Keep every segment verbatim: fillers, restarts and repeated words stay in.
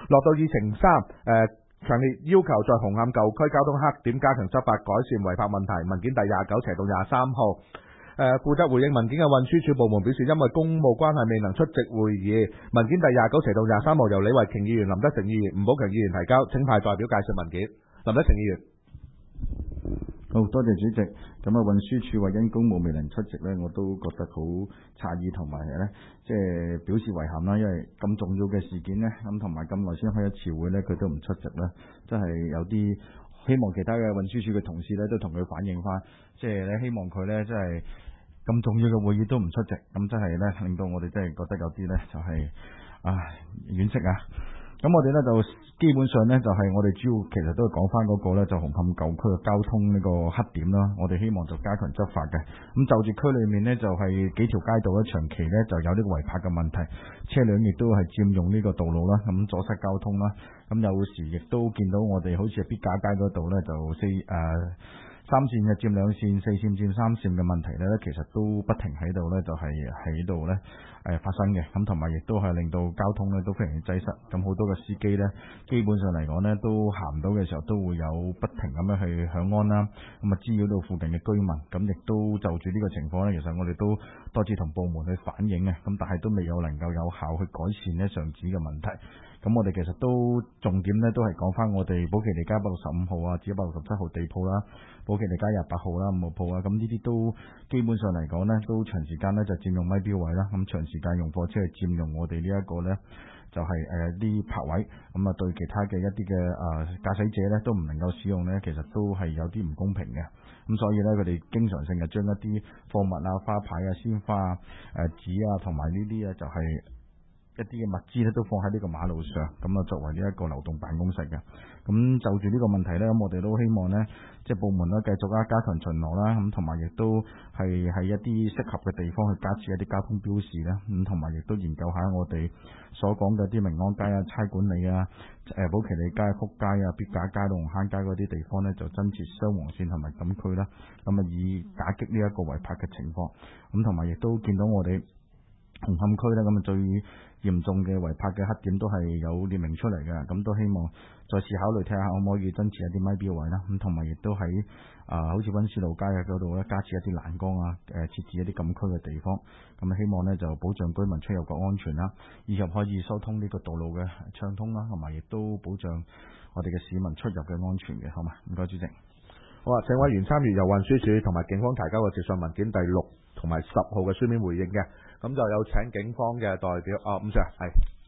落到議程三，誒、強烈要求在紅磡舊區交通黑點加強執法，改善違泊問題。文件第廿九斜到廿三號。誒、負責回應文件嘅運輸署部門表示，因為公務關係未能出席會議。文件第廿九斜到廿三號由李慧瓊議員、林德成議員、吳寶強議員提交，請派代表介紹文件。林德成議員。 好多謝主席。咁啊，運輸署話因公務未能出席呢，我都覺得好詫異同埋呢，即係表示遺憾啦。因為咁重要嘅事件呢，咁同埋咁耐先開一次會呢，佢都唔出席呢，真係有啲希望其他嘅運輸署嘅同事呢都同佢反映翻，即係呢希望佢呢真係咁重要嘅會議都唔出席，咁真係呢令到我哋真係覺得有啲呢就係、是、唉惋惜啊。咁我哋呢就基本上呢，就係、是、我哋主要其實都係講翻嗰個呢，就紅磡舊區嘅交通呢個黑點啦。我哋希望就加強執法嘅。咁就住區裏面呢，就係、是、幾條街道呢，長期呢就有呢個違泊嘅問題，車輛亦都係佔用呢個道路啦，咁阻塞交通啦。咁有時亦都見到我哋好似係必架街嗰度呢，就四誒。呃三線嘅佔兩線，四線佔三線嘅問題呢，其實都不停喺度呢，就係喺度呢誒發生嘅。咁同埋亦都係令到交通呢都非常之擠塞。咁好多嘅司機呢，基本上嚟講呢，都行唔到嘅時候，都會有不停咁樣去響安啦。咁啊，滋擾到附近嘅居民。咁亦都就住呢個情況呢，其實我哋都多次同部門去反映嘅。咁但係都未有能夠有效去改善呢上址嘅問題。咁我哋其實都重點呢，都係講翻我哋寶其利街一百六十五號啊，至一百六十七號地鋪啦，寶其利街廿八號啦，五號鋪啊，咁呢啲都基本上嚟講呢，都長時間呢就佔用咪標位啦，咁長時間用貨車去佔用我哋呢一個呢，就係誒啲泊位，咁啊對其他嘅一啲嘅誒駕駛者呢，都唔能夠使用呢，其實都係有啲唔公平嘅。咁所以呢，佢哋經常性就將一啲貨物啊、花牌啊、鮮花啊、誒紙啊同埋呢啲啊就係、是。一啲嘅物資咧都放喺呢個馬路上，咁啊作為呢一個流動辦公室嘅。咁就住呢個問題呢，咁我哋都希望呢，即係部門咧繼續啊加強巡邏啦，咁同埋亦都係喺一啲適合嘅地方去加設一啲交通標示啦，咁同埋亦都研究下我哋所講嘅啲明安街啊、差館里啊、誒寶其利街、福街啊、必架街、龍坑街嗰啲地方呢，就增設雙黃線同埋禁區啦，咁啊以打擊呢一個違泊嘅情況。咁同埋亦都見到我哋紅磡區呢，咁啊最嚴重嘅違泊嘅黑點都係有列明出嚟嘅，咁都希望再次考慮睇下可唔可以增設一啲咪標位啦，咁同埋亦都喺啊、呃、好似溫思路街啊嗰度咧加設一啲欄杆啊，誒、呃、設置一啲禁區嘅地方，咁希望呢就保障居民出入嘅安全啦，以及可以疏通呢個道路嘅暢通啦，同埋亦都保障我哋嘅市民出入嘅安全嘅，好嘛？唔該主席。 好啊，請委員參與由運輸署同埋警方提交嘅接訊文件第六同埋十號嘅書面回應嘅。咁就有請警方嘅代表，啊，伍 Sir 係。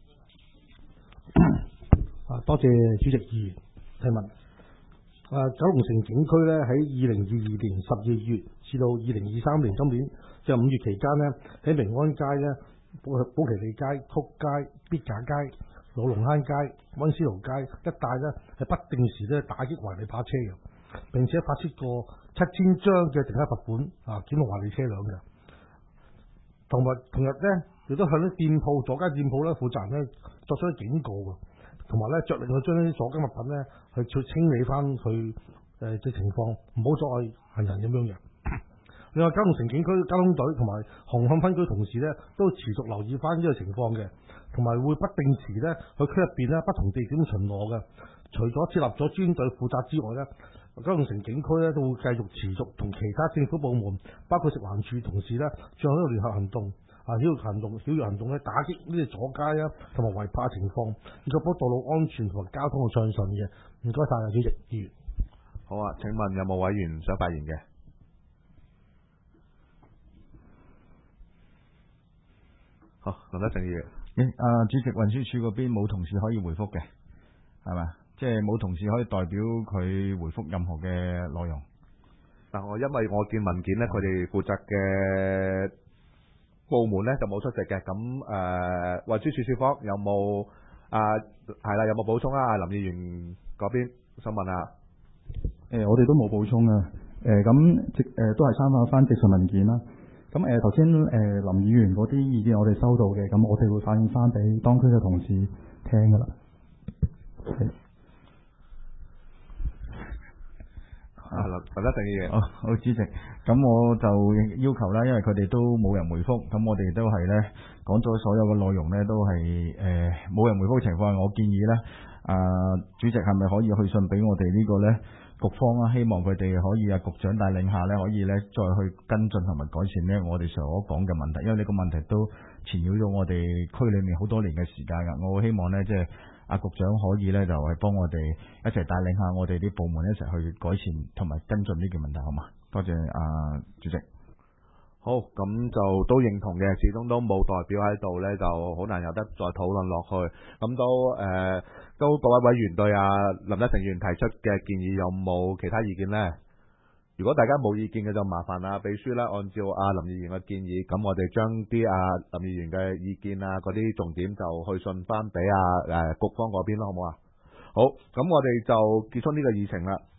啊，多謝主席議員提問。啊，九龍城警區咧喺二零二二年十二月至到二零二三年今年即係五月期間呢，喺明安街咧、寶寶其利街、曲街、必架街、老龍坑街、溫思勞街一帶咧係不定時咧打擊違例泊車嘅，並且發出過七千張嘅定額罰款啊，檢控違例車輛嘅。同埋同日咧，亦都向啲店鋪、阻街店鋪咧負責人咧作出啲警告嘅，同埋咧着令佢將呢啲阻街物品咧去去清理翻去誒嘅情況，唔好阻礙行人咁樣嘅。另外，九龍城警區交通隊同埋紅磡分區同事咧都持續留意翻呢個情況嘅，同埋會不定時咧去區入邊咧不同地點巡邏嘅。除咗設立咗專隊負責之外咧，九龍城警區咧都會繼續持續同其他政府部門，包括食環署同事咧，進行呢個聯合行動，啊，呢個行動、曉月行動咧，打擊呢啲阻街啊同埋違泊情況，以確保道路安全同埋交通嘅暢順嘅。唔該晒啊，主席議員。 好啊，請問有冇委員想發言嘅？好，林德成議員。 啊，主席，運輸署嗰邊冇同事可以回覆嘅，係嘛？即係冇同事可以代表佢回覆任何嘅內容。 嗱，我因為我見文件咧，佢哋負責嘅部門咧就冇出席嘅。咁誒，運輸署署方有冇啊？係啦，有冇補充啊？林議員嗰邊想問啊？ 誒、呃，我哋都冇補充啊。誒、呃，咁直誒都係參考翻直述文件啦。咁誒頭先誒林議員嗰啲意見我哋收到嘅，咁我哋會反映翻俾當區嘅同事聽噶啦。 啊，林林德成議員。 好，好主席，咁我就要求啦，因為佢哋都冇人回覆，咁我哋都係咧講咗所有嘅內容咧，都係誒冇人回覆嘅情況下，我建議咧，啊、主席係咪可以去信俾我哋呢個咧局方啊？希望佢哋可以啊局長帶領下咧，可以咧再去跟進同埋改善咧我哋所講嘅問題，因為呢個問題都纏繞咗我哋區裏面好多年嘅時間噶，我希望咧即係。阿局長可以咧就係幫我哋一齊帶領下我哋啲部門一齊去改善同埋跟進呢件問題，好嘛？多謝阿主席。 好，咁就都認同嘅，始終都冇代表喺度咧，就好難有得再討論落去。咁都誒、呃，都各位委員對阿林德成議員提出嘅建議有冇其他意見呢？如果大家冇意見嘅就麻煩啊秘書啦，按照阿林議員嘅建議，咁我哋將啲阿林議員嘅意見啊嗰啲重點就去信翻俾阿誒局方嗰邊咯，好唔好啊？好，咁我哋就結束呢個議程啦。